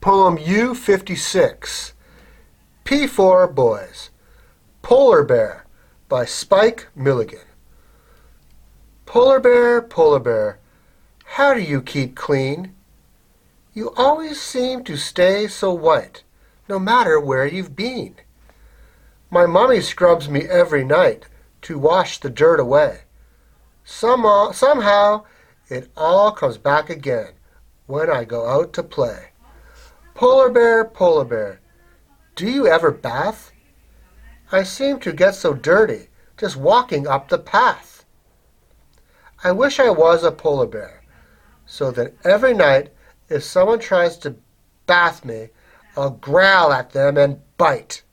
Poem U56, P for Boys, Polar Bear by Spike Milligan. Polar bear, how do you keep clean? You always seem to stay so white, no matter where you've been. My mommy scrubs me every night to wash the dirt away. Somehow it all comes back again when I go out to play. Polar bear, do you ever bath? I seem to get so dirty just walking up the path. I wish I was a polar bear, so that every night if someone tries to bath me, I'll growl at them and bite.